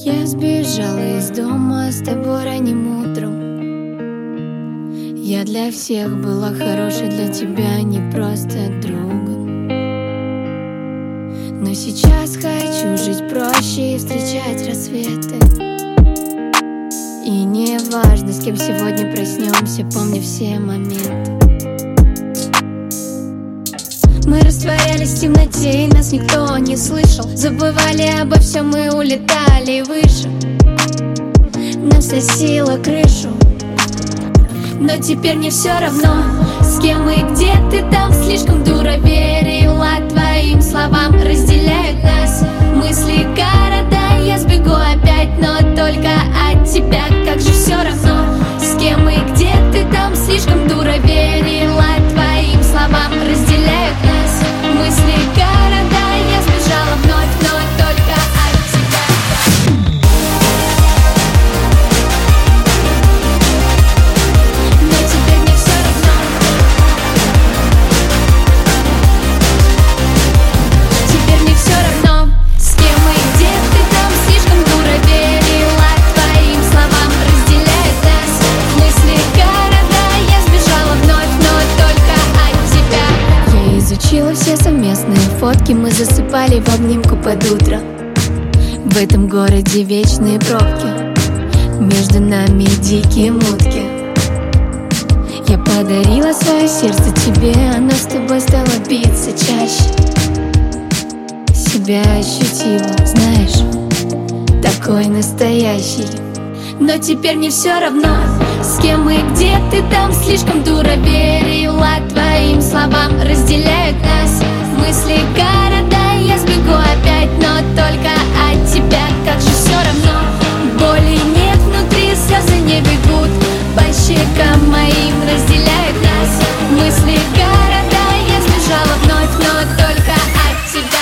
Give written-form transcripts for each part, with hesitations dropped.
Я сбежала из дома с тобой ранним утром. Я для всех была хорошей, для тебя не просто другом. Но сейчас хочу жить проще и встречать рассветы. И не важно, с кем сегодня проснемся, помню все моменты. Мы растворялись в темноте, и нас никто не слышал. Забывали обо всем, мы улетали выше. Нам сносило крышу. Но теперь мне все равно, с кем и где ты там. Слишком дуро верила твоим словам. Разделяют нас мысли города. Я сбегу опять, но только от тебя. Как же все равно, с кем и где ты там. Слишком дуро верила твоим словам. Разделяют нас мысли города. Я сбежала вновь, но только от тебя. Но теперь мне все равно. Теперь мне все равно, с кем и где ты там. Слишком дуро верила твоим словам. Разделяет нас мысли города. Я сбежала вновь, но только от тебя. Я изучила все совместные фотки. Мы засыпали в обнимку под утро. В этом городе вечные пробки. Между нами дикие мутки. Я подарила свое сердце тебе. Оно с тобой стало биться чаще. Себя ощутила, знаешь, такой настоящий. Но теперь мне все равно, с кем и где ты там. Слишком дуро верила твоим словам. Разделяют нас мысли города. Я сбегу опять, но только от тебя. Как же все равно, боли нет внутри, слезы не бегут по щекам моим. Разделяют нас мысли города. Я сбежала вновь, но только от тебя.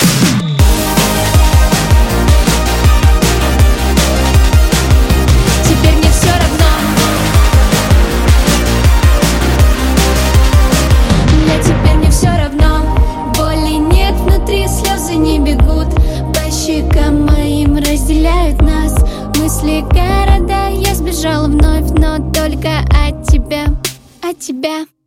Теперь мне все равно. Да, теперь мне все равно. Боли нет внутри, слезы не бегут по щекам моим. Разделяют нас мысли города. Я сбежала вновь, но только от тебя, от тебя.